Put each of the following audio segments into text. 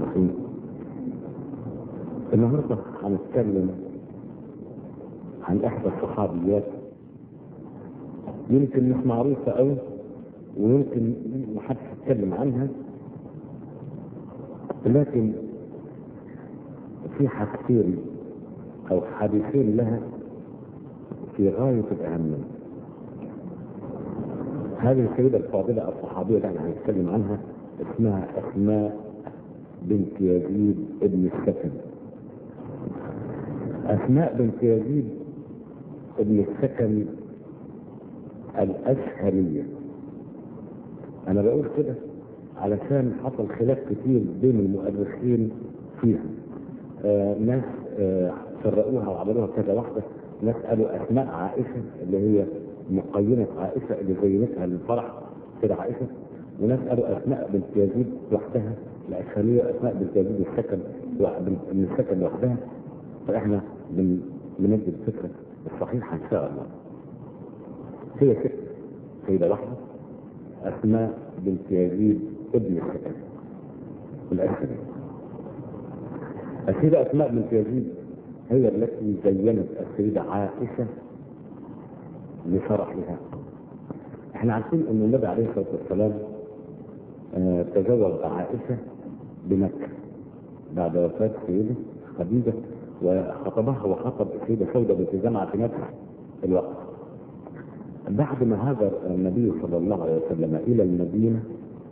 الرحيم. النهارده هنتكلم عن احدى الصحابيات، يمكن مش معروفه قوي ويمكن محدش يتكلم عنها، لكن في حاجتين او حديثين لها في غايه الاهميه. هذه السيده الفاضله الصحابيه اللي احنا هنتكلم عنها اسمها اسماء بنت يزيد ابن السكن. اسماء بنت يزيد ابن السكن الاشهريه. انا بقول كده علشان حصل خلاف كتير بين المؤرخين فيها. ناس فرقوها وعملوها كذا واحده. ناس قالوا اسماء عائشه اللي هي مقيمه عائشه اللي زينتها للفرح كده عائشه، وناس قالوا اسماء بنت يزيد لوحدها الاشهريه، اسماء بنت يزيد السكن من السكن لوحدها. فاحنا بندي الفكره الصحيحه ان شاء الله. هي ست سيده واحده اسماء بنت يزيد ابن السكن الاشهريه. السيده اسماء بنت يزيد هي التي زينت السيده عائشه لفرحها. احنا عارفين ان النبي عليه الصلاه والسلام تزوج عائشه بمكه بعد وفاه سيده خديجه، وخطبها وخطب السيده سوده بنت زمعه في نفس الوقت. بعد ما هاجر النبي صلى الله عليه وسلم الى المدينه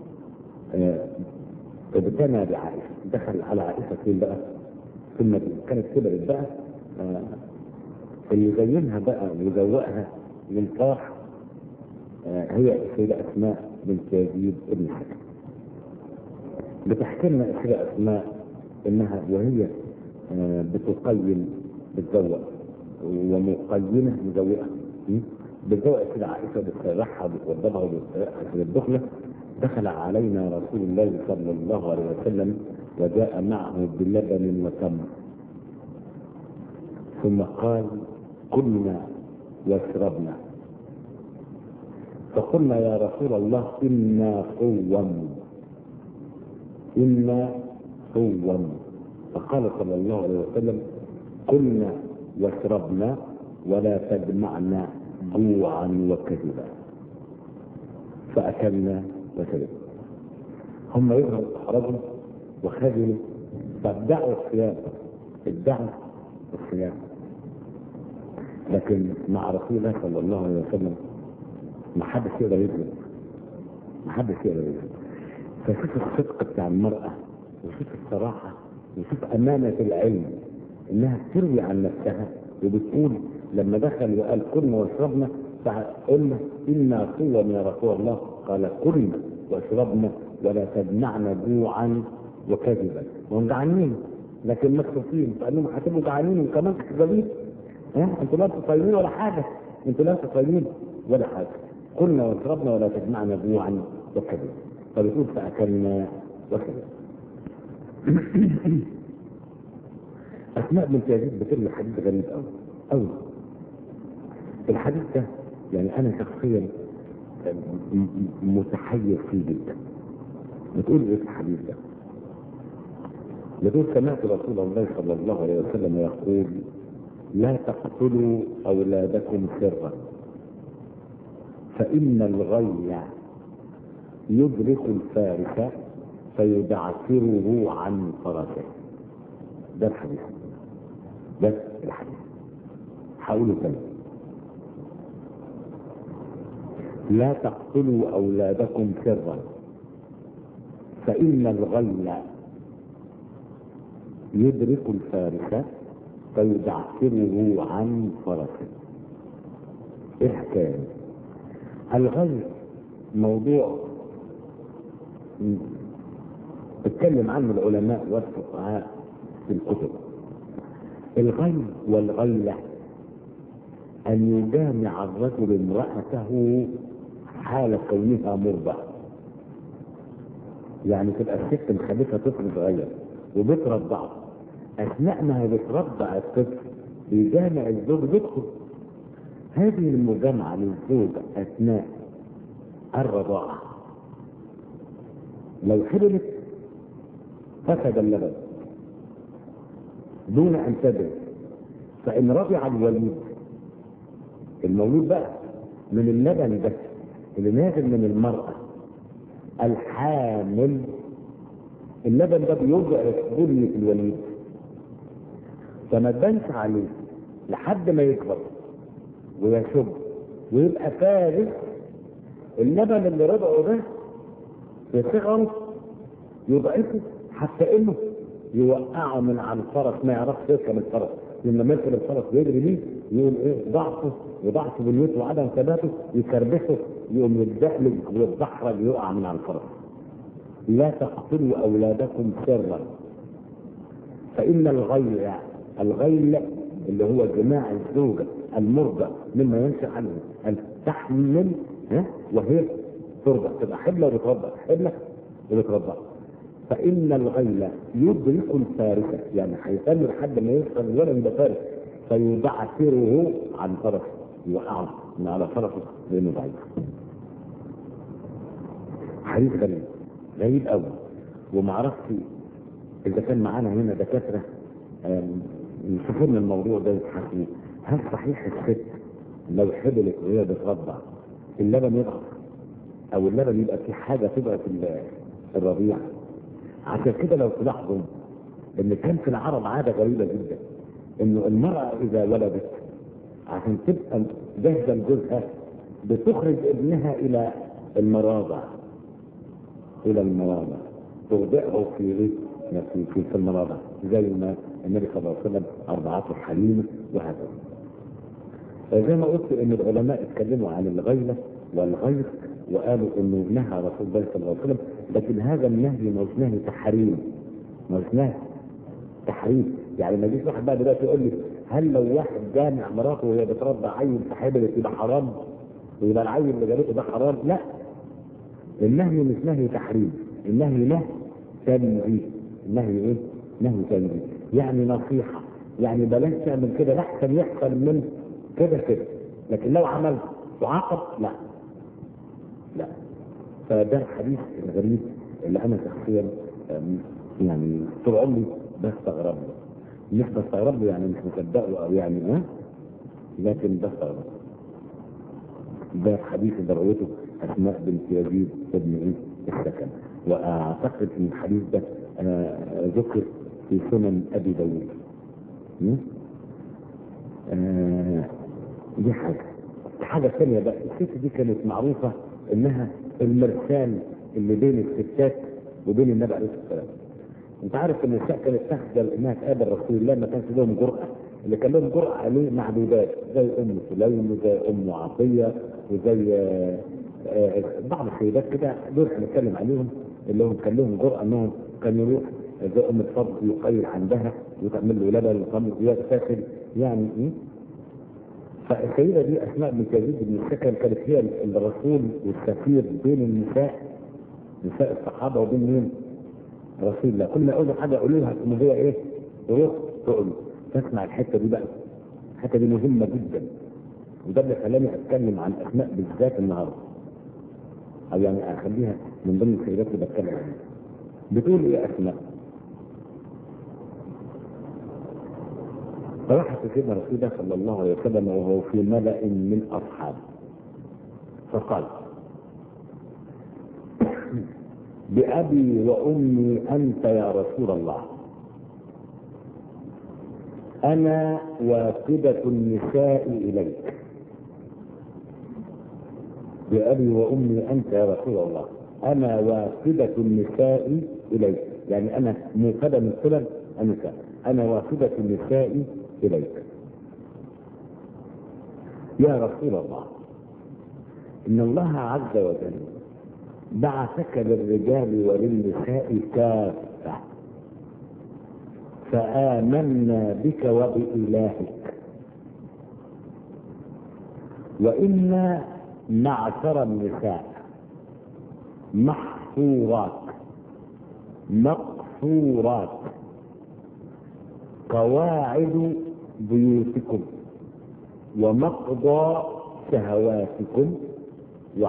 ابتنى بعائشه، دخل على عائشه فين بقى؟ في المدينه. كانت كبرت بقى، اللي زينها بقى ويزوقها للفرح هي السيده اسماء بنت يزيد ابن السكن. بتحكي لنا السيده اسماء انها وهي بتقيم بتزوق ومقيمه مزوقه بتزوق السيده عائشه بتسرحها وبتوضبها وبتسرحها في الدخله. دخل علينا رسول الله صلى الله عليه وسلم وجاء معه بلبن وتمر، ثم قال كلنا واشربنا. فقلنا يا رسول الله إنا صوم. فقال صلى الله عليه وسلم كلنا واشربنا ولا تجمعنا جوعا وكذبا. فأكلنا وشربنا. هم يخرجوا وخذلوا فادعوا الصيام، لكن مع رسول الله صلى الله عليه وسلم ما حدش يقدر يكذب. فشوف الصدق بتاع المرأة، وشوف الصراحة، وشوف أمانة العلم إنها تروي عن نفسها وبتقول لما دخل وقال كلنا واشربنا فقلنا إنا صوم يا رسول الله. قال كلنا واشربنا ولا تجمعنا جوعا وكذبا. وهم جعانين لكن مكسوفين، فقال لهم هتبقوا جعانين وكمان كذابين؟ انتوا لا تصيمين ولا حاجه، كلنا واشربنا ولا تجمعنا جوعا وكذبا. فبتقول فاكلنا وكذبا. اسماء بنت يزيد بتروي حديث غريب قوي. الحديث ده يعني انا شخصيا متحير فيه جدا. بتقول ايه في الحديث ده؟ بتقول سمعت رسول الله صلى الله عليه وسلم يقول لا تقتلوا اولادكم سرا فان الغي يدرك الفارس فيدعسره عن فرسه. ده الحديث. هقوله تاني. لا تقتلوا اولادكم سرا فان الغي يدرك الفارس فيدعسره عن فرسه. ايه الحكايه؟ الغي موضوع اتكلم عنه العلماء والفقهاء في الكتب. الغي والغية ان يجامع الرجل امرأته حال كونها مرضع. يعني تبقى الست مخلفه طفل صغير وبترضعه، اثناء ما هي بترضع الطفل بيجامع الزوج بيدخل. هذه المجامعه للزوج اثناء الرضاعه لو حملت فسد اللبن دون ان تدري. فان رضع الوليد المولود بقى من اللبن ده اللي نازل من المرأة الحامل، اللبن ده بيضعف بنية الوليد فما تبانش عليه لحد ما يكبر ويشب ويبقى فارغ. اللبن اللي رضعه ده في صغره يضعفه حتى انه يوقعه من على الفرس، ما يعرفش يركب الفرس، لما يركب الفرس ويجري بيه يقول ايه ضعفه وضعف بنيته وعدم ثباته يكربسه، يقوم يتدحلج ويتدحرج يقع من على الفرس. لا تقتلوا اولادكم سرا فان الغيل اللي هو جماع الزوجه المرضع مما ينشا عنه ان تحمل وهي ترضع، تبقى حبلة وبترضع، حبلة وبترضع. فإن الغيل يدرك الفارسة، يعني هيستنى لحد ما يوصل الولد يبقى فارس فيدعثره عن فرسه، يوقعه من على فرسه لأنه ضعيف. حديث غريب قوي، ومعرفش إذا كان معانا هنا دكاترة يشوفوا لنا الموضوع ده يتحكموا. هل صحيح الست لو حبلت وهي بترضع اللبن يضعف او اللبن يبقى في حاجه تبقى في الرضيع؟ عشان كده لو تلاحظوا ان كان في العرب عاده غريبه جدا انه المراه اذا ولدت عشان تبقى جاهزه لجوزها بتخرج ابنها الى المراضع، ترضعه في المراضع زي ما النبي صلى الله عليه وسلم ارضعته حليمه وهكذا. زي ما قلت ان العلماء اتكلموا عن الغيله والغير وقالوا انه نهى رسول الله صلى الله عليه وسلم، لكن هذا النهي مش نهي تحريم، يعني ما يجيش واحد بقى دلوقتي يقول لي هل لو واحد جامع مراته وهي بترضع عيل فحبلت يبقى حرام ويبقى العيل اللي جابته ده حرام؟ لا، النهي مش نهي تحريم، النهي نهي تنزيه. النهي ايه؟ نهي تنزيه، يعني نصيحه، يعني بلاش تعمل كده لحسن يحصل من كده، لكن لو عملت تعاقب لا. فده الحديث الغريب اللي انا شخصيا يعني طول عمري بستغرب له، مش بستغرب له يعني مش مصدقه او يعني لكن بستغرب. ده الحديث اللي رويته اسماء بنت يزيد ابن السكن، واعتقد ان الحديث ده ذكر في سنن ابي داود. دي حاجه ثانيه بقى. الست دي كانت معروفه انها المرسال اللي بين الستات وبين النبي عليه الصلاه والسلام. انت عارف ان النساء كانت تخجل انها تقابل رسول الله، ما كانش لهم جرأه، اللي كان لهم جرأه عليه معدودات زي ام سليم وزي ام عطيه وزي بعض السيدات كده، دول هنتكلم عليهم اللي هم كان لهم جرأه انهم كانوا يروح زي ام الفضل يقيل عندها وتعمل له لبن وتعمل له ساخن يعني فالسيده دي اسماء بنت يزيد بن السكن كانت هي الرسول والسفير بين نساء الصحابه وبين مين؟ رسول الله. كل ما يقول حاجه يقولوا لها ان هي ايه؟ تروح تقول. تسمع الحته دي بقى، الحته دي مهمه جدا، وده اللي خلاني اتكلم عن اسماء بالذات النهارده، او يعني اخليها من ضمن السيدات اللي بتكلم عنها. بتقول ايه اسماء؟ فراحت سيدنا رسول الله صلى الله عليه وسلم وهو في ملأ من اصحابه فقال: بأبي وأمي أنت يا رسول الله، أنا وافدة النساء إليك. بأبي وأمي أنت يا رسول الله، أنا وافدة النساء إليك، يعني أنا موفدة من قبل النساء، أنا وافدة النساء إليك. يا رسول الله، إن الله عز وجل بعثك للرجال وللنساء كافة، فآمنا بك وبإلهك، وإنا معشر النساء محصورات مقصورات قواعد بيوتكم ومقضى شهواتكم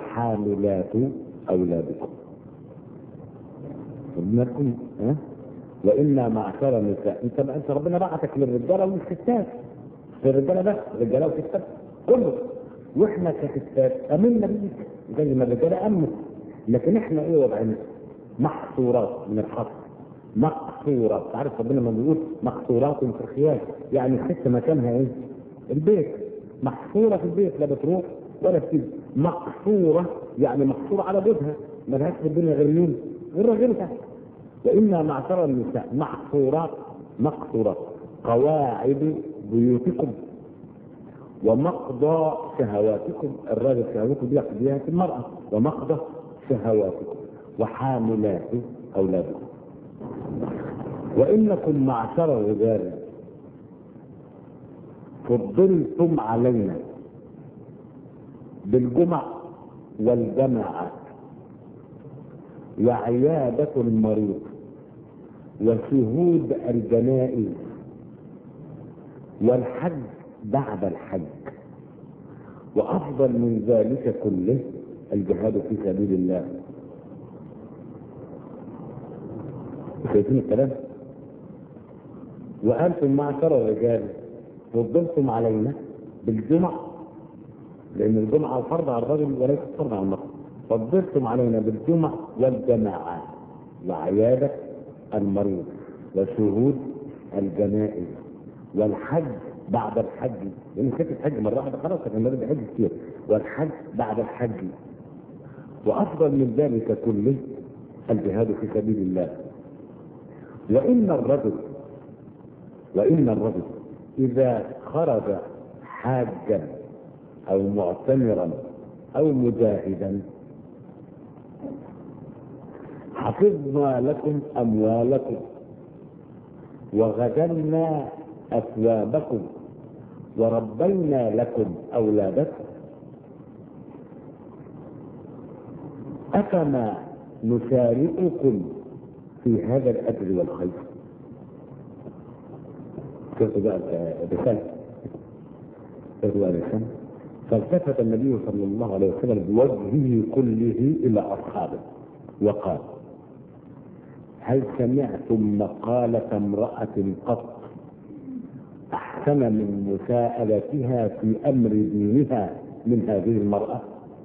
وحاملات أولادكم. قلنا لكم وإنا معشر النساء، أنت ربنا بعتك للرجالة والستات، للرجالة بس، رجالة وستات كله، وإحنا كستات أمنا بيك زي ما الرجالة أمنوا، لكن إحنا إيه وضعنا؟ محصورات من الحصر، مقصورات. تعرف ربنا لما بيقول مقصورات في الخيام، يعني الست مكانها إيه؟ البيت، محصورة في البيت، لا بتروح ولا بتيجي. مقصورة يعني محصورة على جوزها، ملهاش في الدنيا غير مين؟ غير راجلها. وإنا معشر النساء محصورات مقصورات قواعد بيوتكم ومقضى شهواتكم. الراجل شهوته دي يقضيها في المرأة، ومقضى شهواتكم وحاملات أولادكم. وإنكم معشر الرجال فضلتم علينا بالجمع والجماعات وعيادة المريض وشهود الجنائز والحج بعد الحج، وأفضل من ذلك كله الجهاد في سبيل الله. شايفين الكلام؟ وأنتم معشر الرجال فضلتم علينا بالجمع، لأن الجمعة فرض على الرجل وليس فرض على المرأة، فضلتم علينا بالجمع والجماعات وعيادة المريض وشهود الجنائز والحج بعد الحج، لأن كانت الحج مرة واحدة خلاص كان النبي بيحج كتير، والحج بعد الحج. وأفضل من ذلك كله الجهاد في سبيل الله. وإن الرجل إذا خرج حاجا أو معتمرا أو مجاهدا حفظنا لكم أموالكم وغدلنا أثوابكم وربينا لكم أولادكم، أفما نشارككم في هذا الأجر والخير؟ شوفوا بقى الرسالة، فالتفت النبي صلى الله عليه وسلم بوجهه كله إلى أصحابه وقال: هل سمعتم مقالة امرأة قط أحسن من مساءلتها في أمر دينها من هذه المرأة؟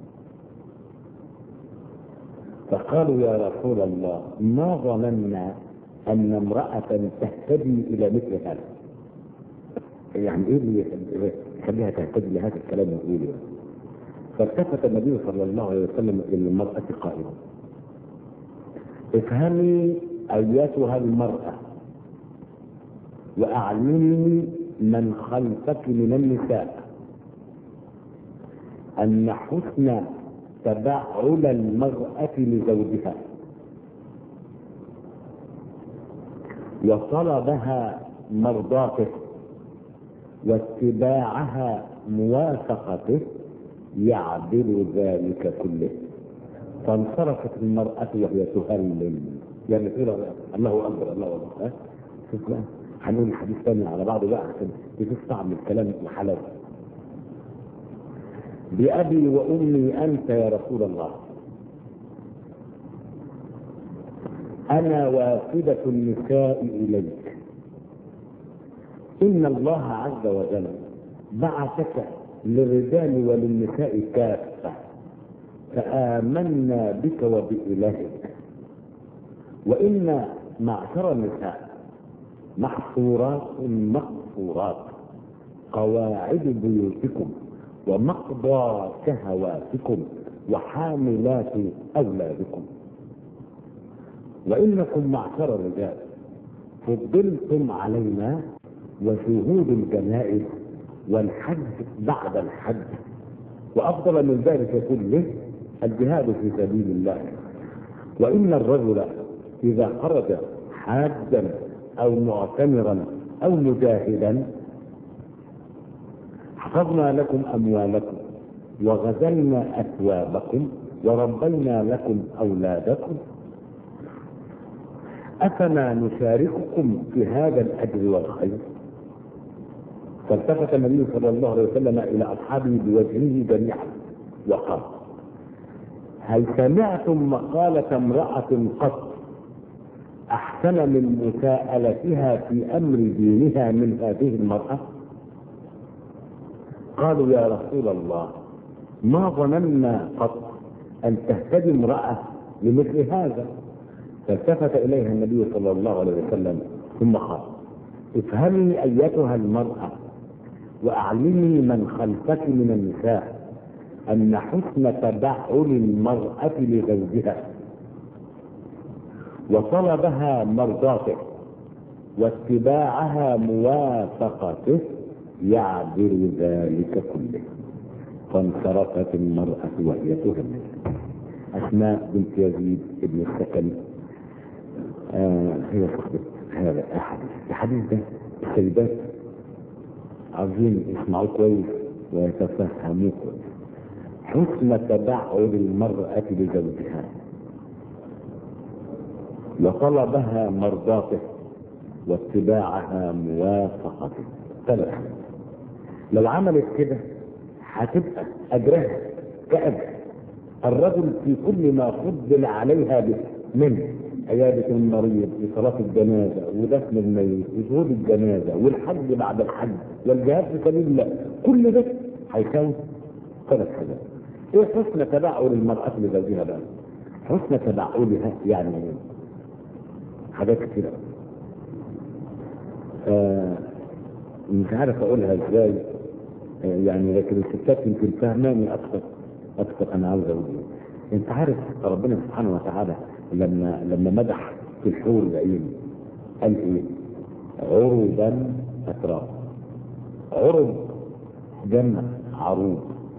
فقالوا: يا رسول الله ما ظننا أن امرأة تهتدي إلى مثل هذا. يعني إيه اللي يخليها تهتدي لهذا الكلام وتقوله؟ فالتفت النبي صلى الله عليه وسلم إلى المرأة قائلا: افهمي أيتها المرأة وأعلمي من خلفك من النساء أن حسن تبعل المرأة لزوجها وطلبها مرضاته واتباعها موافقته يعدل ذلك كله. فانصرفت المرأة وهي تهلل، يعني تقول الله أكبر الله أكبر. شوف بقى، هنقول الحديث ثاني على بعضه بقى عشان تشوف طعم الكلام وحلاوته. بأبي وأمي أنت يا رسول الله، أنا وافدة النساء إليك، إن الله عز وجل بعثك للرجال وللنساء كافة، فآمنا بك وبإلهك، وإن معشر النساء محصورات مقصورات قواعد بيوتكم ومقضى شهواتكم وحاملات أولادكم، وإنكم معشر الرجال فضلتم علينا وشهود الجنائز والحج بعد الحج، وأفضل من ذلك كله الجهاد في سبيل الله. وإن الرجل إذا خرج حاجا أو معتمرا أو مجاهدا حفظنا لكم أموالكم وغزلنا أثوابكم وربينا لكم أولادكم، أفما نشارككم في هذا الأجر والخير؟ فالتفت النبي صلى الله عليه وسلم إلى أصحابه بوجهه جميعا وقال: هل سمعتم مقالة امرأة قط أحسن أحسن من مساءلتها في أمر دينها من هذه المرأة؟ قالوا يا رسول الله ما ظننا قط أن تهتدي امرأة لمثل هذا. فالتفت إليها النبي صلى الله عليه وسلم ثم قال افهمي أيتها المرأة وأعلمي من خلفك من النساء أن حسن تبعل المرأة لزوجها وطلبها مرضاته واتباعها موافقته يعبر ذلك كله. فانصرفت المرأة وهي تهمل. أسماء بنت يزيد بن السكن هي صاحبة هذا الحديث ده. السيدات عايزين يسمعوه كويس ويتفهموه كويس. حسن تبعل المرأة لزوجها وطلبها مرضاته واتباعها موافقته. ثلاثة. لو عملت كده هتبقى أجرها كأجر الرجل في كل ما فضل عليها به من عيادة المريض وصلاة الجنازة ودفن الميت وشهود الجنازة والحج بعد الحج والجهاد في سبيل الله. كل ده هيساوي ثلاث حاجات. ايه حسن تبعل المرأة لزوجها بقى؟ حسن تبعلها يعني حاجات كتيرة. مش عارف اقولها ازاي يعني، لكن الستات يمكن فهماني اكثر انا عاوز اقول ايه. انت عارف ربنا سبحانه وتعالى لما مدح في الحور العين قال ايه؟ عربا اتراب. عرب جمع عروب.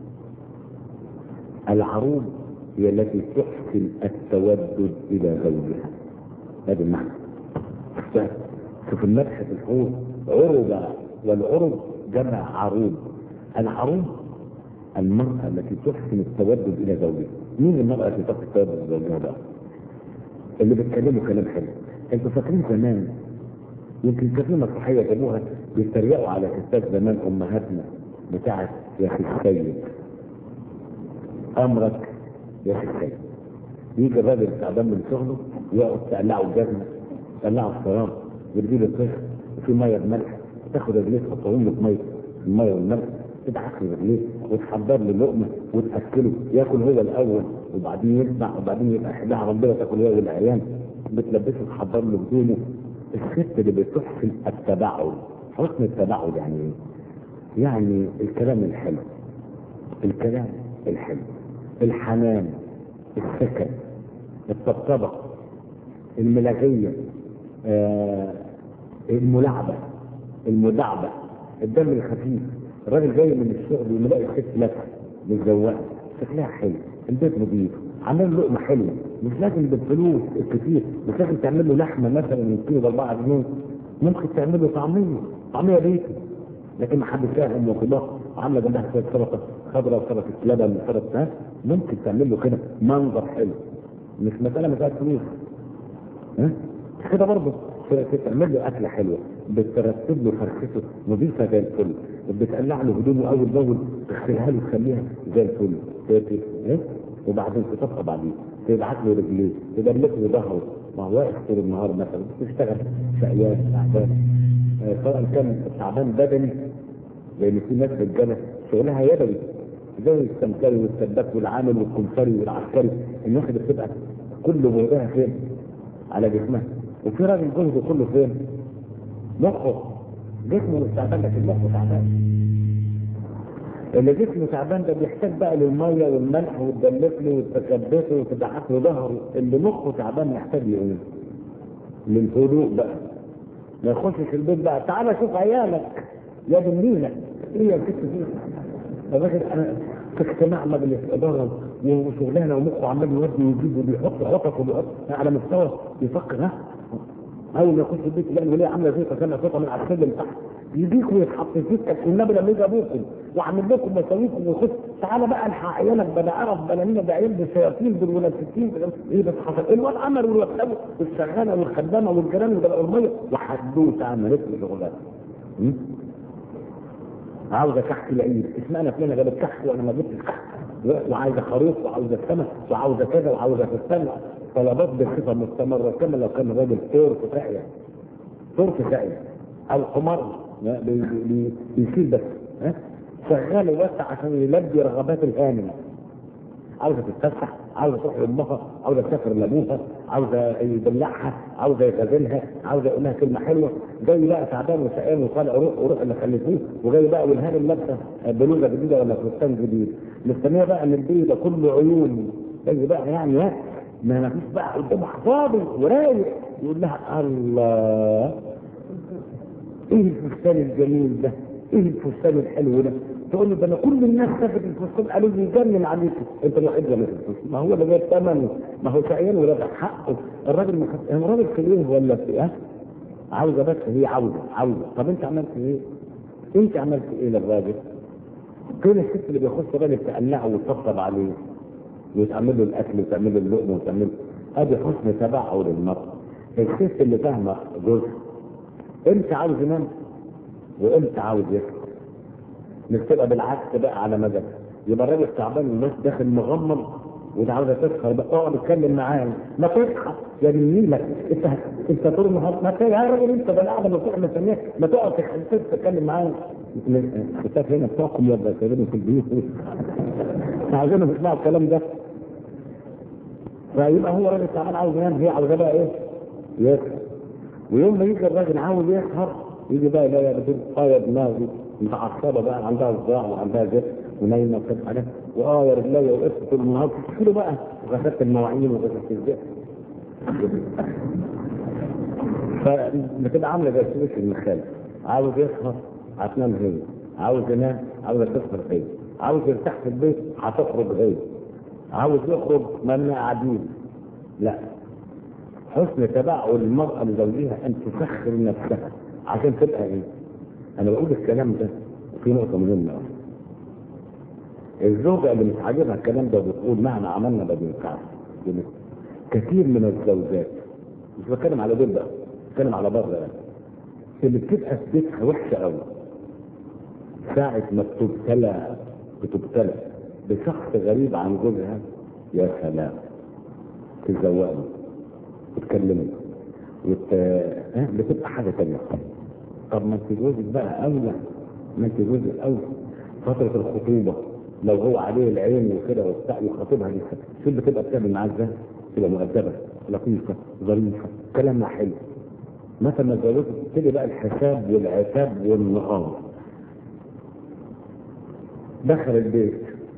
العروب هي التي تحسن التودد الى زوجها. هذا المعنى. شوف المدح في الحور عربا، والعرب جمع عروب. العروب المرأة التي تحسن التودد الى زوجها. مين المرأة التي تحسن التودد الى زوجها بقى؟ اللي بيتكلموا كلام حلو. انتوا فاكرين زمان يمكن كان في مسرحيه جابوها بيتريقوا على ستات زمان امهاتنا بتاعت يا اخي السيد امرك يا اخي السيد. يجي الراجل تعبان من شغله يقعد تقلعه الجزمه تقلعه السراب وتجيب الطفل وفي ميه بملح تاخد رجليه تحطهم له في ميه الميه والملح تدعك له رجليه وتحضر له لقمه وتاكله ياكل هو الاول وبعدين يسمع وبعدين يبقى حدها ربنا تاكل هو والعيال بتلبسه تحضر له هدومه. الست اللي بتحسن التبعل. حسن التبعل يعني ايه؟ يعني الكلام الحلو، الكلام الحلو، الحنان، السكن، الطبطبه، الملاغيه، الملاعبه، المداعبه، الدم الخفيف. الراجل جاي من الشغل وملاقي الست لابسه متزوقه شكلها حلو، البيت نظيف، عامل لقمه حلوه، مش لازم بالفلوس الكتير، مش لازم تعمل له لحمه مثلا من كيلو ب 4 جنيه، ممكن تعمل له طعميه بيتي، لكن ما حد فاهم وخضار عامله جنبها شويه سلطه خضراء وسلطه لبن وسلطه ممكن تعمل له كده منظر حلو، مش مساله فلوس. كده برضه تعمل له اكله حلوه، بترتب له فرخته نظيفه زي الفل، بتقلع له هدومه اول باول، تغسلها له تخليها زي الفل، وبعدين تطبخ بعدين تبعت له رجليه تدلك له ظهره. ما هو واقف طول النهار مثلا بتشتغل شقيان تعبان، سواء كان تعبان بدني لان في ناس رجاله شغلها يدوي زي السمكري والسباك والعامل والكمثري والعسكري. الناس اللي بتبقى كل جهدها فين؟ على جسمها. وفي راجل جهده كله فين؟ مخه. جسمه مش تعبان لكن مخه تعبان. اللي جسمه تعبان ده بيحتاج بقى للميه والملح وتدلك له وتثبته وتدعك له ظهره. اللي مخه تعبان يحتاج لايه؟ للهدوء بقى. ما يخشش البيت بقى تعالى شوف عيالك يا جميلة ايه يا ست دي. الراجل انا في اجتماع مجلس اداره وشغلانه ومخه عمال يودي ويجيب وبيحط خطط وبيحط على مستوى يفكر. اول ما يخش البيت يلاقي الوليه عامله زي فكانها قطعه من على السلم تحت يجيك ويتحط فيك النبي لما يجي ابوكم واعمل لكم مساويكم ويخش تعالى بقى الحق عيالك بلا عرف بلا مين ده عيال بالشياطين دول ولا الستين ايه بس حصل الواد عمل والواد سوى والشغاله والخدامه والجيران وده الميه وحدوته عملت له شغلانه. عاوزه كحك العيد اسمعنا فلانه جابت كحك وانا ما جبتش كحك وعاوزه خروف وعاوزه سمك وعاوزه كذا وعاوزه فستان طلبات بصفه مستمره، كما لو كان الراجل طور في ساقيه، طور في ساقيه او حمار بيشيل بس، شغال يوسع عشان يلبي رغبات الهانم. عاوزه تتفسح، عاوزه تروح لامها، عاوزه تسافر لابوها، عاوزه يدلعها، عاوزه يغازلها، عاوزه يقول لها كلمه حلوه، جاي بقى تعبان وسقان وطالع روح اللي خليتيه، وجاي بقى والهانم لابسه بلوزه جديده ولا فستان جديد، مستنيه بقى ان البيت ده كله عيون، جاي بقى يعني ما فيش بقى قدامه فاضي ورايق، يقول لها الله ايه الفستان الجميل ده؟ ايه الفستان الحلو ده؟ تقول له ده انا كل الناس شافت الفستان قالوا لي يجنن عليك، انت الوحيد اللي الفستان، ما هو اللي جايب ثمنه، ما هو شقيان ولا ده حقه، الراجل الراجل في ايه ولا في ايه؟ عاوزه بس هي عاوزه، طب انت عملت ايه؟ انت عملت ايه للراجل؟ كل الست اللي بيخش الراجل تقنعه وتطبطب عليه وتعمل له الاكل وتعمل له اللقمه وتعمل ادي حسن تبعه للمرأة. الست اللي فاهمه جزء امتى عاوز ينام وامتى عاوز يسكر، مش تبقى بالعكس بقى على مدى، يبقى الراجل تعبان والناس داخل مغمض وده عاوزه تسخر بقى، اقعد اتكلم معاه ما تصحى يا جميلك انت طول النهار ما يا راجل انت بقى قاعده مفتوح مستنياك ما تقعد تتكلم معاه. الستات هنا بتوعكم يبقى سايبينهم في البيوت عايزينهم يسمعوا الكلام ده. فيبقى هو راجل تعبان عاوز ينام، هي عاوزه بقى ايه؟ يسهر. ويوم ما يجي الراجل عاوز يسهر يجي بقى لا بتقول يا دماغي متعصبه بقى، عندها صداع وعندها زفت ونايمه وكده عليه، يا رجلي وقفت طول النهار تشيلوا بقى غسلت المواعين وغسلت الزفت. فبتبقى عامله زي السويس المخالف، عاوز يسهر هتنام هي، عاوز ينام عاوز تسهر هي، عاوز يرتاح في البيت هتخرج هي، عاوز يخرج مالنا قاعدين. لا، حسن تبعه المرأة لزوجها ان تسخر نفسها عشان تبقى ايه؟ انا بقول الكلام ده وفي نقطة مهمة قوي. الزوجة اللي مش عاجبها الكلام ده وبتقول مهما عملنا ما بينفعش، كثير من الزوجات مش بتكلم على دول بقى، بتكلم على بره يعني، اللي بتبقى في بيتها وحشة قوي ساعة ما بتبتلى بشخص غريب عن جوزها، يا سلام تتزوقني وتكلمني بتبقى حاجة تانية. طب ما انت جوزك بقى اولى، ما انت جوزك اولى فترة الخطوبة لو هو عليه العين وكده وبتاع يخاطبها لسه، شو بتبقى بتعمل معاه ازاي؟ تبقى مؤدبة لطيفة ظريفة كلامها حلو. مثلا ما اتجوزت تبتدي بقى الحساب والعتاب والنقار. دخل البيت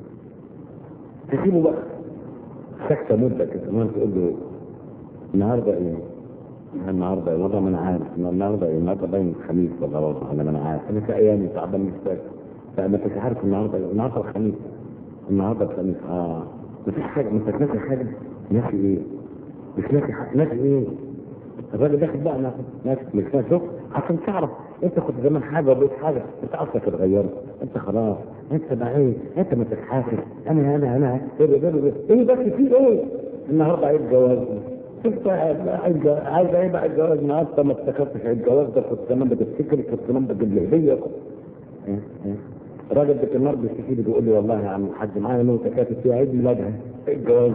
تسيبه بقى سكتة مدة كده، ما تقول له النهارده ايه؟ النهارده ايه؟ والله ما انا عارف النهارده ايه؟ النهارده باين الخميس ولا رابع، انا عارف انا في ايامي تعبان مش فاكر، فما انتش عارف النهارده ايه؟ النهارده الخميس، النهارده الخميس مفيش حاجه، انت ناسي حاجه؟ ناسي ايه؟ مش ناسي حاجه، ناسي ايه؟ الراجل داخل بقى ناسي مش ناسي. شوف عشان تعرف انت كنت زمان حاجه وبقيت حاجه، انت اصلك اتغيرت، انت خلاص انت بقى ايه؟ انت ما تتحاسب. انا ايه بس في ايه؟ النهارده عيد جواز، شفت عايز ايه بقى الجواز النهارده؟ ما افتكرتش عيد جواز ده، كنت زمان بتفتكر، كنت زمان بجيب لي هديه. راجل بالنار بيشتكي لي بيقول لي والله يا عم الحاج معايا نوتة كاتب فيها عيد ميلادها الجواز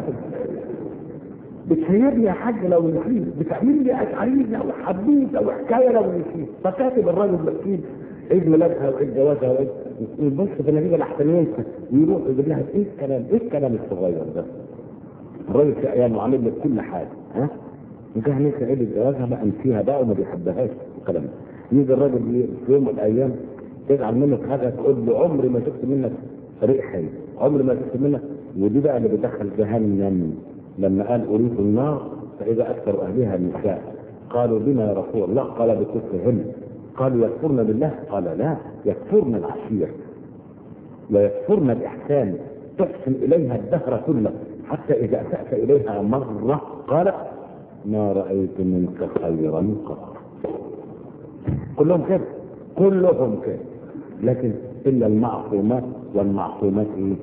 بتشيرني يا حاج لو نسيت، بتعمل لي عريضه او حديث او حكايه لو نسيت، فكاتب الراجل مسكين عيد ميلادها وعيد جوازها يبص في النتيجه الاحسن ينسى ويروح يجيب لها ايه الكلام الصغير ده؟ الراجل شقيان وعامل لك كل حاجه، وكان نسى عيد جوازها بقى نسيها بقى وما بيحبهاش الكلام ده. يجي الراجل في يوم من الايام تزعل منك حاجه تقول له عمري ما شفت منك ريق حلو، عمري ما شفت منك. ودي بقى اللي بتدخل جهنم. لما قال اريد النار فاذا اكثر اهلها النساء قالوا بما يا رسول الله؟ قال بكفرهن. قالوا يكفرن بالله؟ قال لا، يكفرن العشير ويكفرن الاحسان، تحسن اليها الدهر كله حتى اذا اسات اليها مره قالت ما رايت منك خيرا قط. كلهم كده، كلهم كده، لكن الا المعصومات، والمعصومات ايه؟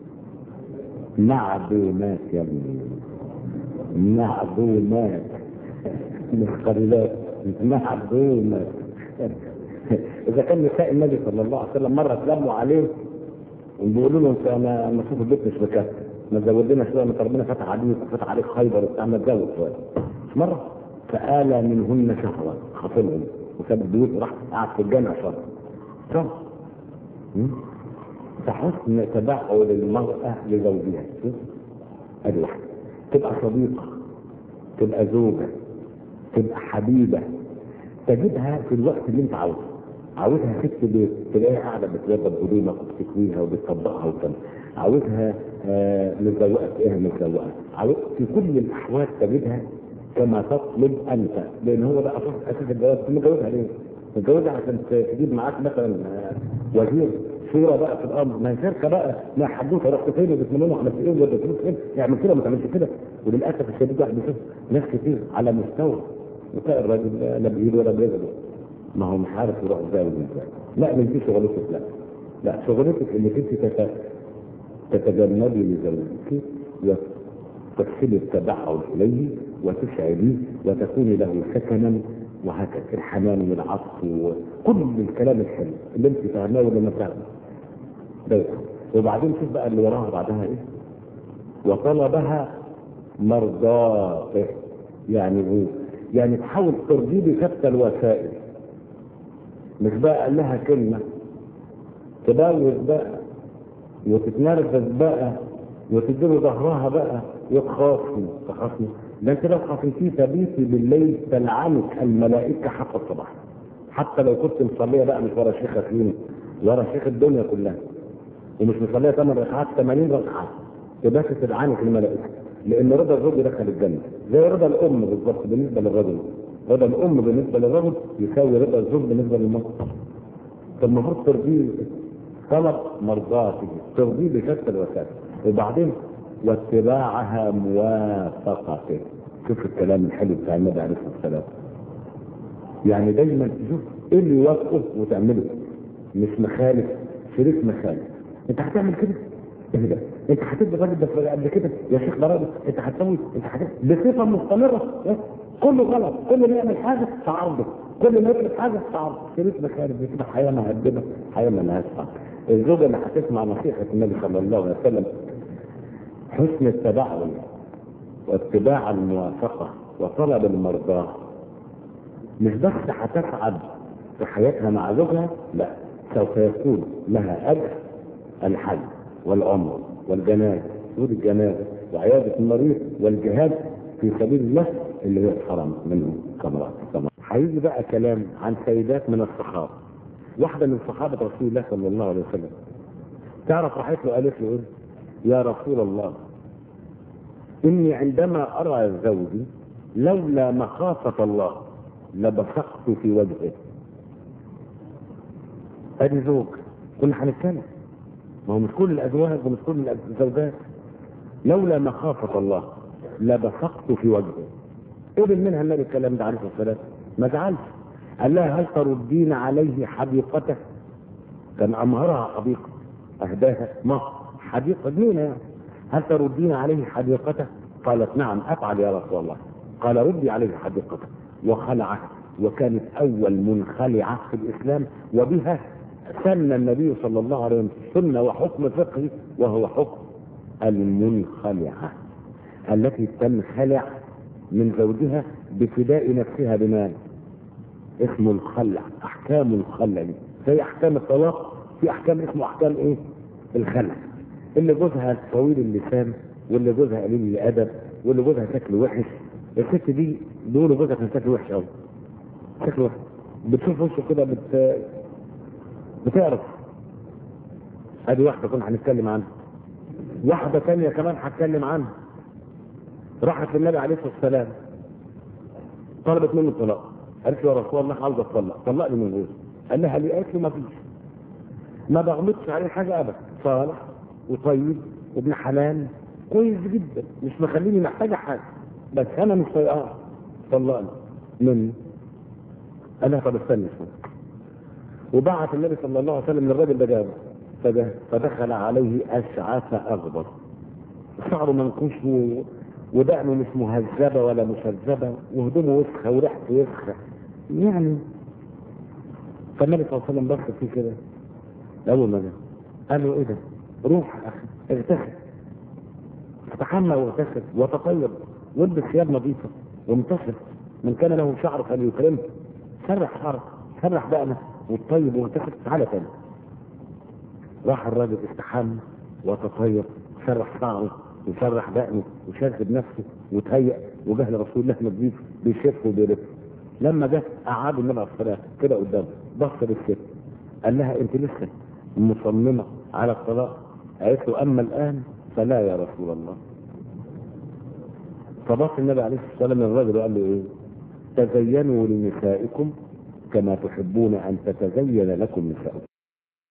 معدومات يا ابني، معدومات مش قليلات، معدومات. اذا كان نساء النبي صلى الله عليه وسلم مره تلموا عليه وبيقولوا له انت انا المفروض البيت مش مكفي، ما تزود لنا شويه، ما ربنا فتح عليك وفتح عليك خيبر وبتاع، ما تزود شويه. مش مره فآلى منهن شهرا، خاطبهم وساب البيوت وراح قعد في الجامع شهر. فحسن تبعل المرأة لزوجها، شوف ادي واحدة، تبقى صديقة، تبقى زوجة، تبقى حبيبة، تجدها في الوقت اللي انت عاوزها ست بيت، تلاقيها قاعدة بتوضب هدومك وبتكويها وبتطبقها وكذا، عاوزها متزوقة تلاقيها متزوقة، في كل الأحوال تجدها كما تطلب أنت، لأن هو ده أساس الجواز. متجوزها ليه؟ متجوزها عشان تجيب معاك مثلا وزير صورة بقى في الأمر، ما هي شركة بقى، ما حدوثة رحت فين وبتمنونه عملت إيه وودت فلوس فين، يعمل كده ما تعملش كده. وللأسف الشديد واحد بيشوف ناس كتير على مستوى وتلاقي الراجل لا بإيده ولا بيده، ما هو مش عارف يروح ازاي ولا ازاي. لا من دي شغلتك، لا شغلتك انك انت تتجنبي لزوجك وتفصلي التبعل اليه وتسعديه وتكوني له سكنا، وهكذا الحنان والعطف وكل الكلام الحلو اللي انت فاهماه ولا ما فاهماه. وبعدين شوف بقى اللي وراها بعدها ايه؟ وطلبها مرضاته، يعني ايه؟ يعني تحاول ترضيه بشتى الوسائل، مش بقى قال لها كلمة تبوز بقى وتتنرفز بقى وتديله ظهرها بقى وتخاصمي. ده انت لو خاصمتيه تبيتي بالليل تلعنك الملائكة حتى الصباح، حتى لو كنت مصلية بقى مش ورا شيخ خفيم، ورا شيخ الدنيا كلها، ومش مصلية 8 ركعات 80 ركعة، تبقى تلعنك الملائكة، لأن رضا الزوج دخل الجنة زي رضا الأم بالظبط بالنسبة للرجل. رضا الأم بالنسبة للرجل يساوي رضا الزوج بالنسبة للمرأة. فالمفروض ترضيه طلب مرضاته، ترضيه بشتى الوسائل، وبعدين واتباعها موافقته. شوف الكلام الحلو بتاع النبي عليه الصلاة والسلام، يعني دايما تشوف ايه اللي يوافقه وتعمله، مش مخالف شريك مخالف. انت هتعمل كده ايه ده؟ انت هتدي الراجل ده قبل كده يا شيخ ده راجل، انت هتسوي بصفه مستمره كله غلط، كل ما يعمل حاجه تعارضه، كل ما يطلب حاجه تعارضه، شريك مخالف، بتبقى حياه مهدده، حياه مالهاش حق. الزوجه اللي هتسمع نصيحه النبي صلى الله عليه وسلم حسن التبعل واتباع الموافقه وطلب المرضاه، مش بس هتسعد في حياتها مع زوجها، لا سوف يكون لها اجر الحج والعمر والجنازه والجنازه وعياده المريض والجهاد في سبيل الله اللي هي الحرم منه كامرات. هيجي بقى كلام عن سيدات من الصحابه. واحده من صحابه رسول الله صلى الله عليه وسلم تعرف راحت له قالت له ايه؟ يا رسول الله اني عندما ارى زوجي لولا مخافه الله لبصقت في وجهه. ادي زوج كنا هنتكلم، ما هو مش كل الازواج ومش كل الزوجات. لولا مخافه الله لبصقت في وجهه. قبل منها النبي الكلام ده عليه الصلاه والسلام، ما زعلش، قال لها هل تردين عليه حديقته؟ كان امهرها حديقه، اهداها مهر حديقه جنينه يعني. هل تردين عليه حديقته؟ قالت نعم افعل يا رسول الله. قال ردي عليه حديقته، وخلعها، وكانت اول منخلعه في الاسلام، وبها سن النبي صلى الله عليه وسلم سنه وحكم فقهي، وهو حكم المنخلعه التي تنخلع من زوجها بفداء نفسها بمال، اسمه الخلع. احكام الخلع دي زي احكام الطلاق، في احكام اسمه احكام ايه؟ الخلع. اللي جوزها طويل اللسان، واللي جوزها قليل الادب، واللي جوزها شكله وحش. الست دي دول جوزها كان شكله وحش قوي، شكله وحش، بتشوف وشه كده بتعرف. ادي واحده كنا هنتكلم عنها. واحده ثانيه كمان هتكلم عنها، راحت للنبي عليه الصلاه والسلام طلبت منه الطلاق، قالت له يا رسول الله عاوز اتطلق، طلقني من جوزي. قال لها ليه؟ قالت له ما فيش، ما بغمضش عليه حاجه ابدا، صالح وطيب وابن حلال كويس جدا، مش مخليني محتاجه حاجه، بس انا مش طايقاه، طلقني مني. قال لها طب استني شويه. وبعت النبي صلى الله عليه وسلم للراجل ده جابه، فدخل عليه اشعث اغبر، شعره منكوش ودقنه مش مهذبه ولا مشذبه، وهدومه وسخه وريحته وسخه يعني. فالنبي صلى الله عليه وسلم بص فيه كده اول ما جه، قال له ايه ده؟ روح يا اخي اغتسل. استحمى واغتسل وتطيب والبس ثياب نظيفه وامتثل. من كان له شعر فليكرمه. سرح شعرك، سرح دقنك والطيب واغتسل. تعالى تاني. راح الراجل استحمى وتطيب، سرح شعره وسرح دقنه وشاذب نفسه وتهيأ وجه لرسول الله نظيف بيشف وبيرف. لما جه قعد النبي عليه الصلاه كده قدامه، بص للست قال لها انت لسه مصممه على الطلاق؟ قالت له اما الان فلا يا رسول الله. فبص النبي عليه الصلاه والسلام للراجل وقال له ايه؟ تزينوا لنسائكم كما تحبون ان تتزين لكم نسائكم.